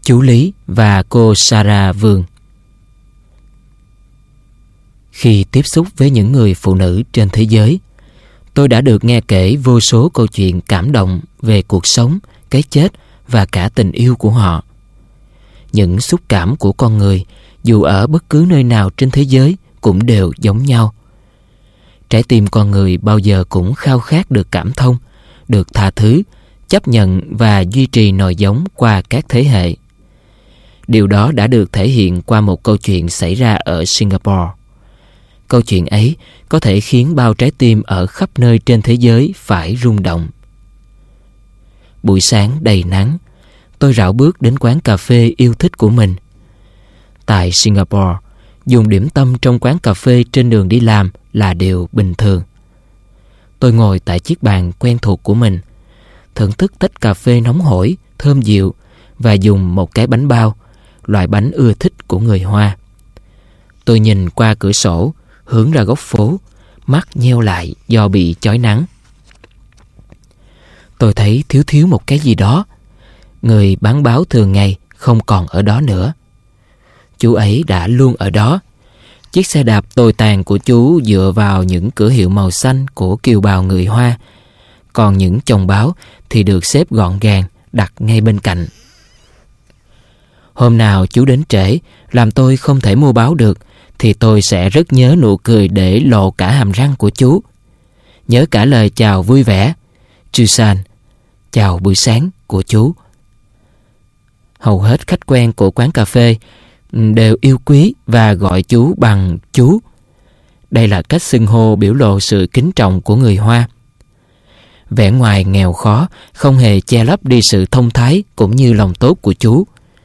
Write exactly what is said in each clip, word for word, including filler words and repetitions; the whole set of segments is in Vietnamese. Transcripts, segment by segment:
Chú Lý và cô Sarah Vương. Khi tiếp xúc với những người phụ nữ trên thế giới, tôi đã được nghe kể vô số câu chuyện cảm động về cuộc sống, cái chết và cả tình yêu của họ. Những xúc cảm của con người, dù ở bất cứ nơi nào trên thế giới, cũng đều giống nhau. Trái tim con người bao giờ cũng khao khát được cảm thông, được tha thứ, chấp nhận và duy trì nòi giống qua các thế hệ. Điều đó đã được thể hiện qua một câu chuyện xảy ra ở Singapore. Câu chuyện ấy có thể khiến bao trái tim ở khắp nơi trên thế giới phải rung động. Buổi sáng đầy nắng, tôi rảo bước đến quán cà phê yêu thích của mình. Tại Singapore, dùng điểm tâm trong quán cà phê trên đường đi làm là điều bình thường. Tôi ngồi tại chiếc bàn quen thuộc của mình, thưởng thức tách cà phê nóng hổi, thơm dịu và dùng một cái bánh bao, loại bánh ưa thích của người Hoa. Tôi nhìn qua cửa sổ, hướng ra góc phố, mắt nheo lại do bị chói nắng. Tôi thấy thiếu thiếu một cái gì đó. Người bán báo thường ngày không còn ở đó nữa. Chú ấy đã luôn ở đó. Chiếc xe đạp tồi tàn của chú dựa vào những cửa hiệu màu xanh của kiều bào người Hoa, còn những chồng báo thì được xếp gọn gàng đặt ngay bên cạnh. Hôm nào chú đến trễ làm tôi không thể mua báo được, thì tôi sẽ rất nhớ nụ cười để lộ cả hàm răng của chú. Nhớ cả lời chào vui vẻ, Chusan, chào buổi sáng của chú. Hầu hết khách quen của quán cà phê đều yêu quý và gọi chú bằng chú. Đây là cách xưng hô biểu lộ sự kính trọng của người Hoa. Vẻ ngoài nghèo khó không hề che lấp đi sự thông thái cũng như lòng tốt của chú.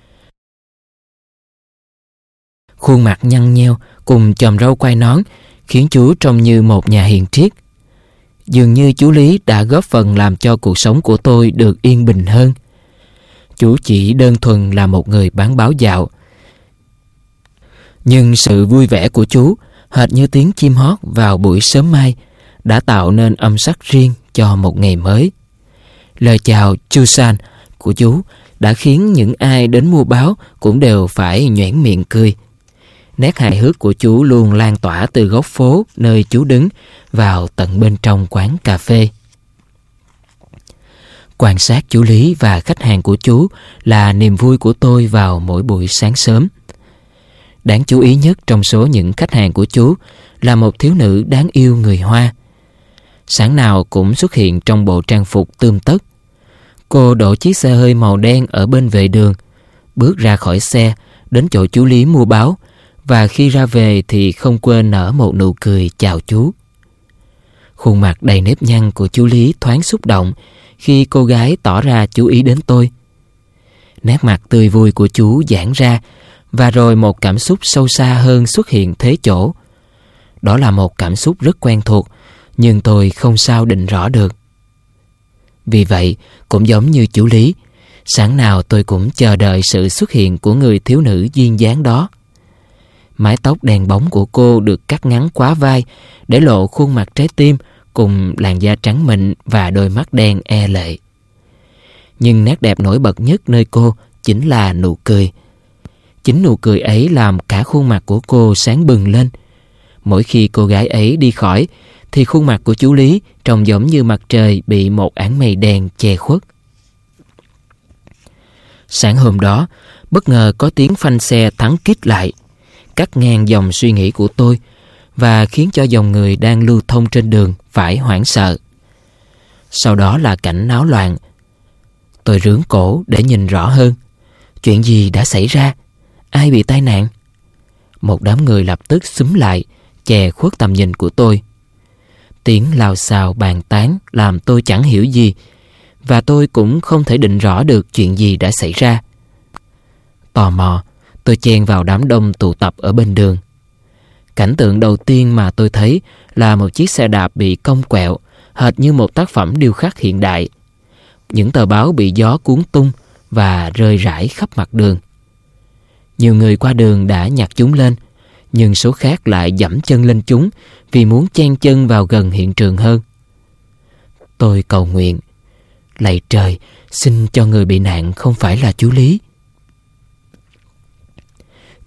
Khuôn mặt nhăn nheo cùng chòm râu quai nón khiến chú trông như một nhà hiền triết. Dường như chú Lý đã góp phần làm cho cuộc sống của tôi được yên bình hơn. Chú chỉ đơn thuần là một người bán báo dạo, nhưng sự vui vẻ của chú, hệt như tiếng chim hót vào buổi sớm mai, đã tạo nên âm sắc riêng cho một ngày mới. Lời chào Chusan của chú đã khiến những ai đến mua báo cũng đều phải nhoẻn miệng cười. Nét hài hước của chú luôn lan tỏa từ góc phố nơi chú đứng vào tận bên trong quán cà phê. Quan sát chú Lý và khách hàng của chú là niềm vui của tôi vào mỗi buổi sáng sớm. Đáng chú ý nhất trong số những khách hàng của chú là một thiếu nữ đáng yêu người Hoa. Sáng nào cũng xuất hiện trong bộ trang phục tươm tất. Cô đổ chiếc xe hơi màu đen ở bên vệ đường, bước ra khỏi xe đến chỗ chú Lý mua báo, và khi ra về thì không quên nở một nụ cười chào chú. Khuôn mặt đầy nếp nhăn của chú Lý thoáng xúc động khi cô gái tỏ ra chú ý đến tôi. Nét mặt tươi vui của chú giãn ra, và rồi một cảm xúc sâu xa hơn xuất hiện thế chỗ. Đó là một cảm xúc rất quen thuộc, nhưng tôi không sao định rõ được. Vì vậy, cũng giống như chú Lý, sáng nào tôi cũng chờ đợi sự xuất hiện của người thiếu nữ duyên dáng đó. Mái tóc đen bóng của cô được cắt ngắn quá vai để lộ khuôn mặt trái tim cùng làn da trắng mịn và đôi mắt đen e lệ. Nhưng nét đẹp nổi bật nhất nơi cô chính là nụ cười. Chính nụ cười ấy làm cả khuôn mặt của cô sáng bừng lên. Mỗi khi cô gái ấy đi khỏi thì khuôn mặt của chú Lý trông giống như mặt trời bị một áng mây đen che khuất. Sáng hôm đó, bất ngờ có tiếng phanh xe thắng kít lại, cắt ngang dòng suy nghĩ của tôi và khiến cho dòng người đang lưu thông trên đường phải hoảng sợ. Sau đó là cảnh náo loạn. Tôi rướn cổ để nhìn rõ hơn. Chuyện gì đã xảy ra? Ai bị tai nạn? Một đám người lập tức xúm lại, che khuất tầm nhìn của tôi. Tiếng lào xào bàn tán làm tôi chẳng hiểu gì, và tôi cũng không thể định rõ được chuyện gì đã xảy ra. Tò mò, tôi chen vào đám đông tụ tập ở bên đường. Cảnh tượng đầu tiên mà tôi thấy là một chiếc xe đạp bị cong quẹo, hệt như một tác phẩm điêu khắc hiện đại. Những tờ báo bị gió cuốn tung và rơi rải khắp mặt đường. Nhiều người qua đường đã nhặt chúng lên, nhưng số khác lại giẫm chân lên chúng vì muốn chen chân vào gần hiện trường hơn. Tôi cầu nguyện, lạy trời, xin cho người bị nạn không phải là chú Lý.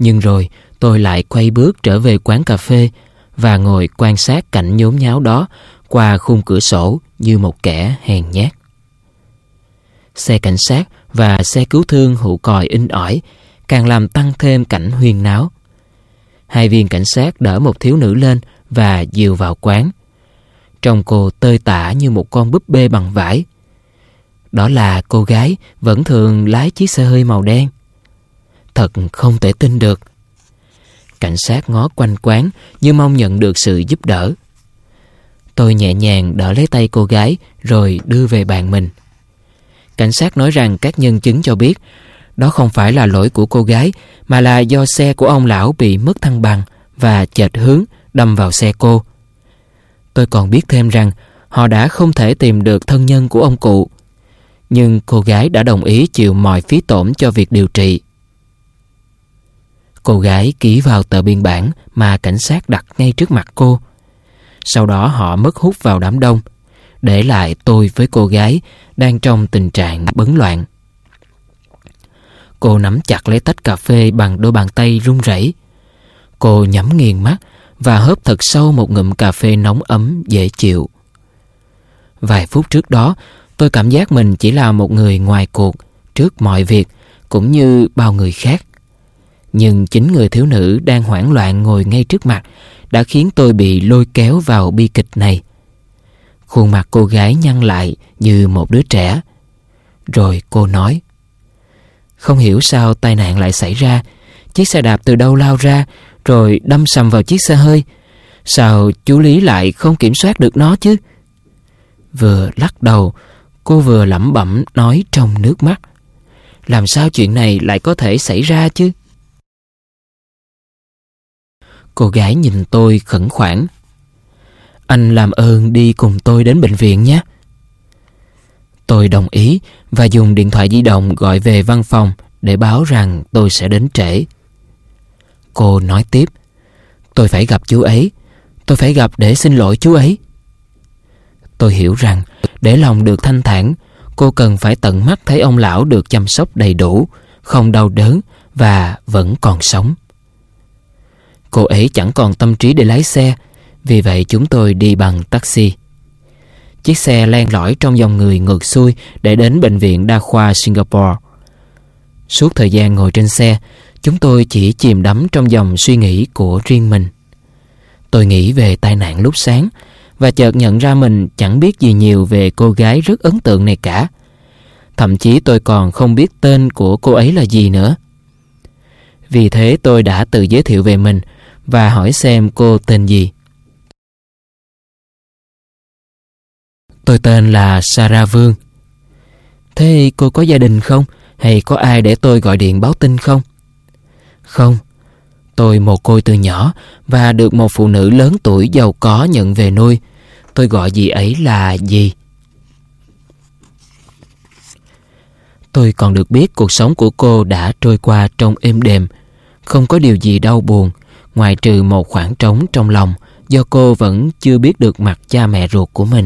Nhưng rồi tôi lại quay bước trở về quán cà phê và ngồi quan sát cảnh nhốn nháo đó qua khung cửa sổ như một kẻ hèn nhát. Xe cảnh sát và xe cứu thương hụ còi inh ỏi càng làm tăng thêm cảnh huyên náo. Hai viên cảnh sát đỡ một thiếu nữ lên và dìu vào quán. Trông cô tơi tả như một con búp bê bằng vải. Đó là cô gái vẫn thường lái chiếc xe hơi màu đen. Thật không thể tin được. Cảnh sát ngó quanh quán như mong nhận được sự giúp đỡ. Tôi nhẹ nhàng đỡ lấy tay cô gái rồi đưa về bàn mình. Cảnh sát nói rằng các nhân chứng cho biết đó không phải là lỗi của cô gái, mà là do xe của ông lão bị mất thăng bằng và chệch hướng đâm vào xe cô. Tôi còn biết thêm rằng họ đã không thể tìm được thân nhân của ông cụ, nhưng cô gái đã đồng ý chịu mọi phí tổn cho việc điều trị. Cô gái ký vào tờ biên bản mà cảnh sát đặt ngay trước mặt cô. Sau đó họ mất hút vào đám đông, để lại tôi với cô gái đang trong tình trạng bấn loạn. Cô nắm chặt lấy tách cà phê bằng đôi bàn tay run rẩy. Cô nhắm nghiền mắt và hớp thật sâu một ngụm cà phê nóng ấm dễ chịu. Vài phút trước đó, tôi cảm giác mình chỉ là một người ngoài cuộc trước mọi việc, cũng như bao người khác. Nhưng chính người thiếu nữ đang hoảng loạn ngồi ngay trước mặt đã khiến tôi bị lôi kéo vào bi kịch này. Khuôn mặt cô gái nhăn lại như một đứa trẻ. Rồi cô nói: "Không hiểu sao tai nạn lại xảy ra. Chiếc xe đạp từ đâu lao ra rồi đâm sầm vào chiếc xe hơi. Sao chú Lý lại không kiểm soát được nó chứ?" Vừa lắc đầu, cô vừa lẩm bẩm nói trong nước mắt: "Làm sao chuyện này lại có thể xảy ra chứ?" Cô gái nhìn tôi khẩn khoản: "Anh làm ơn đi cùng tôi đến bệnh viện nhé." Tôi đồng ý và dùng điện thoại di động gọi về văn phòng để báo rằng tôi sẽ đến trễ. Cô nói tiếp: "Tôi phải gặp chú ấy. Tôi phải gặp để xin lỗi chú ấy." Tôi hiểu rằng để lòng được thanh thản, cô cần phải tận mắt thấy ông lão được chăm sóc đầy đủ, không đau đớn và vẫn còn sống. Cô ấy chẳng còn tâm trí để lái xe, vì vậy chúng tôi đi bằng taxi. Chiếc xe len lỏi trong dòng người ngược xuôi để đến bệnh viện đa khoa Singapore. Suốt thời gian ngồi trên xe, chúng tôi chỉ chìm đắm trong dòng suy nghĩ của riêng mình. Tôi nghĩ về tai nạn lúc sáng và chợt nhận ra mình chẳng biết gì nhiều về cô gái rất ấn tượng này cả. Thậm chí tôi còn không biết tên của cô ấy là gì nữa. Vì thế tôi đã tự giới thiệu về mình và hỏi xem cô tên gì. "Tôi tên là Sarah Vương." "Thế cô có gia đình không? Hay có ai để tôi gọi điện báo tin không?" "Không. Tôi mồ côi từ nhỏ và được một phụ nữ lớn tuổi giàu có nhận về nuôi. Tôi gọi dì ấy là dì." Tôi còn được biết cuộc sống của cô đã trôi qua trong êm đềm, không có điều gì đau buồn, ngoại trừ một khoảng trống trong lòng do cô vẫn chưa biết được mặt cha mẹ ruột của mình.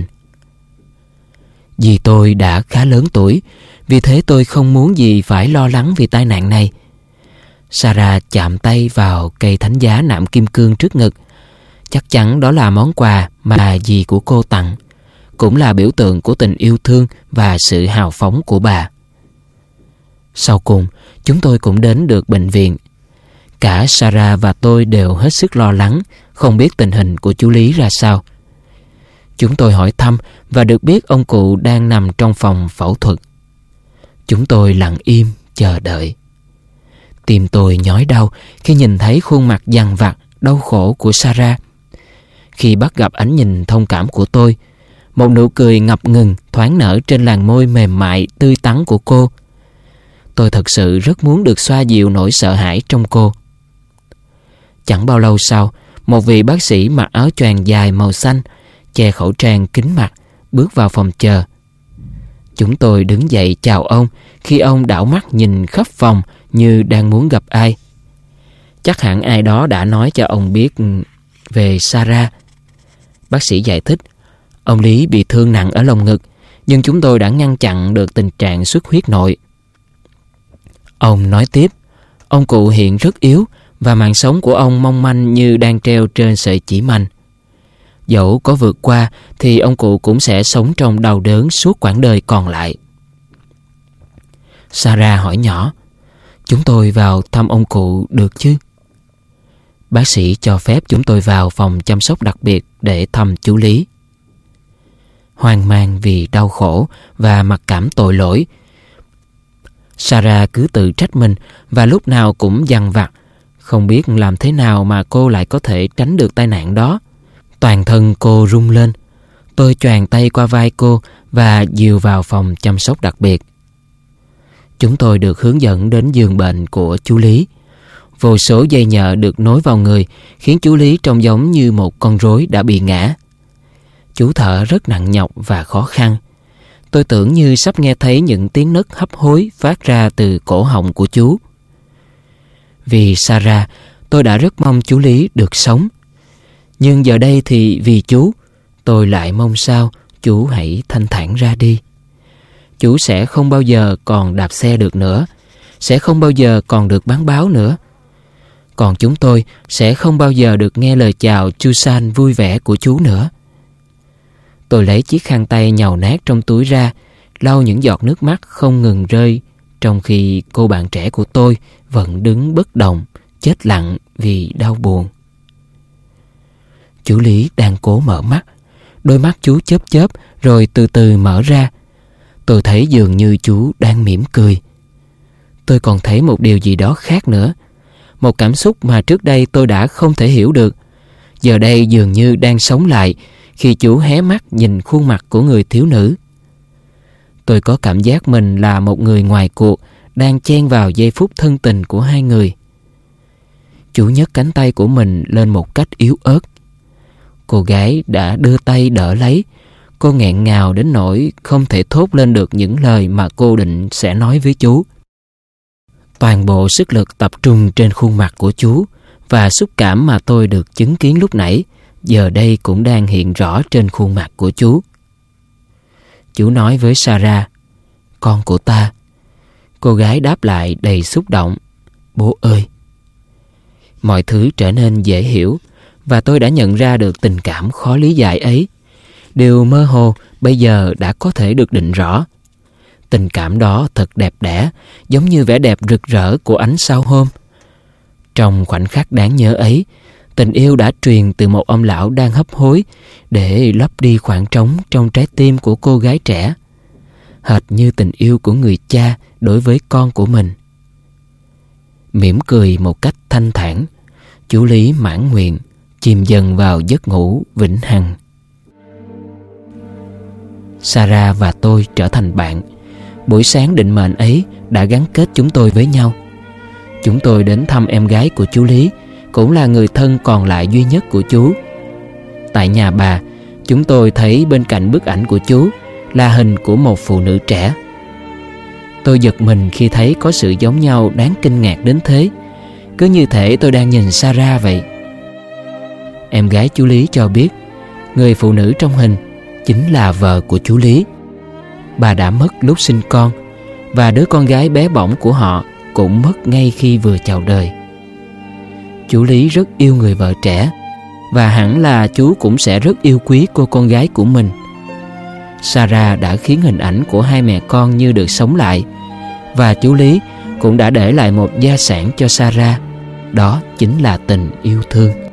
Dì tôi đã khá lớn tuổi, vì thế tôi không muốn dì phải lo lắng vì tai nạn này. Sarah chạm tay vào cây thánh giá nạm kim cương trước ngực. Chắc chắn đó là món quà mà dì của cô tặng, cũng là biểu tượng của tình yêu thương và sự hào phóng của bà. Sau cùng, chúng tôi cũng đến được bệnh viện. Cả Sarah và tôi đều hết sức lo lắng, không biết tình hình của chú Lý ra sao. Chúng tôi hỏi thăm và được biết ông cụ đang nằm trong phòng phẫu thuật. Chúng tôi lặng im chờ đợi. Tim tôi nhói đau khi nhìn thấy khuôn mặt dằn vặt, đau khổ của Sarah. Khi bắt gặp ánh nhìn thông cảm của tôi, một nụ cười ngập ngừng thoáng nở trên làn môi mềm mại tươi tắn của cô. Tôi thật sự rất muốn được xoa dịu nỗi sợ hãi trong cô. Chẳng bao lâu sau, một vị bác sĩ mặc áo choàng dài màu xanh, che khẩu trang kín mặt, bước vào phòng chờ. Chúng tôi đứng dậy chào ông khi ông đảo mắt nhìn khắp phòng như đang muốn gặp ai. Chắc hẳn ai đó đã nói cho ông biết về Sarah. Bác sĩ giải thích, ông Lý bị thương nặng ở lồng ngực, nhưng chúng tôi đã ngăn chặn được tình trạng xuất huyết nội. Ông nói tiếp, ông cụ hiện rất yếu và mạng sống của ông mong manh như đang treo trên sợi chỉ manh. Dẫu có vượt qua thì ông cụ cũng sẽ sống trong đau đớn suốt quãng đời còn lại. Sarah hỏi nhỏ: "Chúng tôi vào thăm ông cụ được chứ?" Bác sĩ cho phép chúng tôi vào phòng chăm sóc đặc biệt để thăm chú Lý. Hoang mang vì đau khổ và mặc cảm tội lỗi, Sarah cứ tự trách mình và lúc nào cũng dằn vặt, không biết làm thế nào mà cô lại có thể tránh được tai nạn đó. Toàn thân cô rung lên. Tôi choàng tay qua vai cô và dìu vào phòng chăm sóc đặc biệt. Chúng tôi được hướng dẫn đến giường bệnh của chú Lý. Vô số dây nhợ được nối vào người, khiến chú Lý trông giống như một con rối đã bị ngã. Chú thở rất nặng nhọc và khó khăn. Tôi tưởng như sắp nghe thấy những tiếng nấc hấp hối phát ra từ cổ họng của chú. Vì Sarah, tôi đã rất mong chú Lý được sống. Nhưng giờ đây thì vì chú, tôi lại mong sao chú hãy thanh thản ra đi. Chú sẽ không bao giờ còn đạp xe được nữa, sẽ không bao giờ còn được bán báo nữa. Còn chúng tôi sẽ không bao giờ được nghe lời chào Chusan vui vẻ của chú nữa. Tôi lấy chiếc khăn tay nhàu nát trong túi ra, lau những giọt nước mắt không ngừng rơi, trong khi cô bạn trẻ của tôi vẫn đứng bất động, chết lặng vì đau buồn. Chú Lý đang cố mở mắt. Đôi mắt chú chớp chớp rồi từ từ mở ra. Tôi thấy dường như chú đang mỉm cười. Tôi còn thấy một điều gì đó khác nữa. Một cảm xúc mà trước đây tôi đã không thể hiểu được, giờ đây dường như đang sống lại khi chú hé mắt nhìn khuôn mặt của người thiếu nữ. Tôi có cảm giác mình là một người ngoài cuộc, đang chen vào giây phút thân tình của hai người. Chú nhấc cánh tay của mình lên một cách yếu ớt. Cô gái đã đưa tay đỡ lấy. Cô nghẹn ngào đến nỗi không thể thốt lên được những lời mà cô định sẽ nói với chú. Toàn bộ sức lực tập trung trên khuôn mặt của chú, và xúc cảm mà tôi được chứng kiến lúc nãy giờ đây cũng đang hiện rõ trên khuôn mặt của chú. Chú nói với Sarah: "Con của ta." Cô gái đáp lại đầy xúc động: "Bố ơi." Mọi thứ trở nên dễ hiểu, và tôi đã nhận ra được tình cảm khó lý giải ấy. Điều mơ hồ bây giờ đã có thể được định rõ. Tình cảm đó thật đẹp đẽ, giống như vẻ đẹp rực rỡ của ánh sao hôm. Trong khoảnh khắc đáng nhớ ấy, tình yêu đã truyền từ một ông lão đang hấp hối để lấp đi khoảng trống trong trái tim của cô gái trẻ, hệt như tình yêu của người cha đối với con của mình. Mỉm cười một cách thanh thản, chú Lý mãn nguyện chìm dần vào giấc ngủ vĩnh hằng. Sarah và tôi trở thành bạn. Buổi sáng định mệnh ấy đã gắn kết chúng tôi với nhau. Chúng tôi đến thăm em gái của chú Lý, cũng là người thân còn lại duy nhất của chú. Tại nhà bà, chúng tôi thấy bên cạnh bức ảnh của chú là hình của một phụ nữ trẻ. Tôi giật mình khi thấy có sự giống nhau đáng kinh ngạc đến thế, cứ như thể tôi đang nhìn Sarah vậy. Em gái chú Lý cho biết người phụ nữ trong hình chính là vợ của chú Lý. Bà đã mất lúc sinh con, và đứa con gái bé bỏng của họ cũng mất ngay khi vừa chào đời. Chú Lý rất yêu người vợ trẻ, và hẳn là chú cũng sẽ rất yêu quý cô con gái của mình. Sarah đã khiến hình ảnh của hai mẹ con như được sống lại, và chú Lý cũng đã để lại một gia sản cho Sarah, đó chính là tình yêu thương.